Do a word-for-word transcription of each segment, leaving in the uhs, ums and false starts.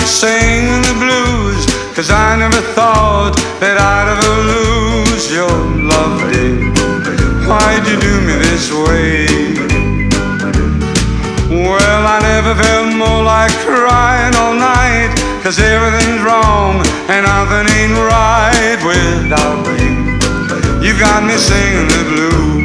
singing the blues, 'cause I never thought that I'd ever lose your love, dear. Why'd you do me this way? Well, I never felt more like crying all night, 'cause everything's wrong and nothing ain't right without you. You got me singing the blues.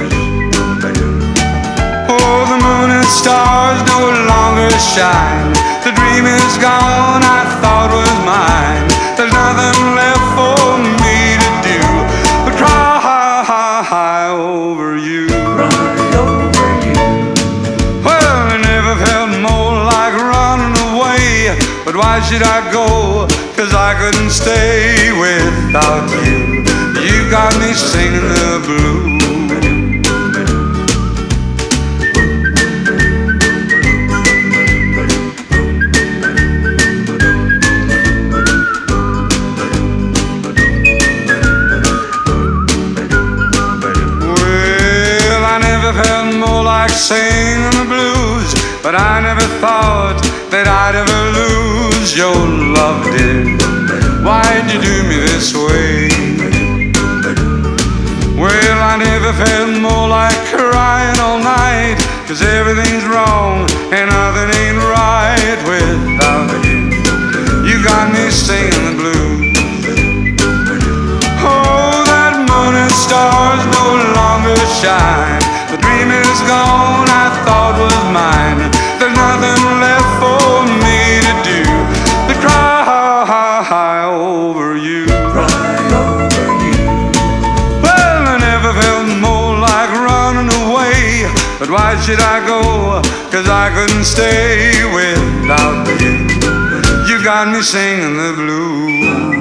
Oh, the moon and stars no longer shine. The dream is gone I thought was mine. There's nothing left for me to do but cry over you. Cry over you. Well, I never felt more like running away, but why should I go? 'Cause I couldn't stay without you. You got me singing the blues. Singing the blues, but I never thought that I'd ever lose your love, dear. Why'd you do me this way? Well, I never felt more like crying all night, 'cause everything's wrong and nothing ain't right without you. You got me singing the blues. Oh, that moon and stars no longer shine. The dream is gone I thought was mine. There's nothing left for me to do but cry over you. Cry over you. Well, I never felt more like running away, but why should I go? 'Cause I couldn't stay without you. You got me singing the blues.